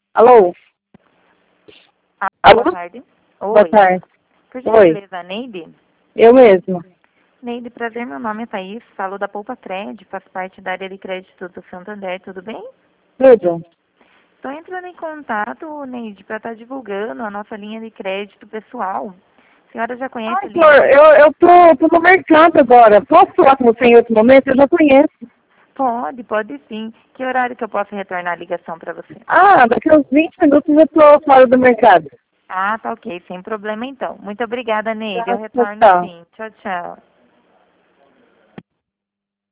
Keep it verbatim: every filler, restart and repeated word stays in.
Alô? Ah, Alô? boa tarde. Oi. Boa tarde. Por Oi. gentileza, Neide? Eu mesma. Neide, prazer, meu nome é Thaís, falo da Poupa Cred, faço parte da área de crédito do Santander, tudo bem? Tudo. Estou entrando em contato, Neide, para estar divulgando a nossa linha de crédito pessoal. A senhora já conhece a Ai, linha flor, de... eu, eu tô, tô no mercado agora. Posso falar com você em outro momento? Eu já conheço. Pode, pode sim. Que horário que eu posso retornar a ligação para você? Ah, daqui a uns vinte minutos eu tô fora do mercado. Ah, tá ok, sem problema então. Muito obrigada, Neide, eu Tá, retorno tchau. sim. Tchau, tchau.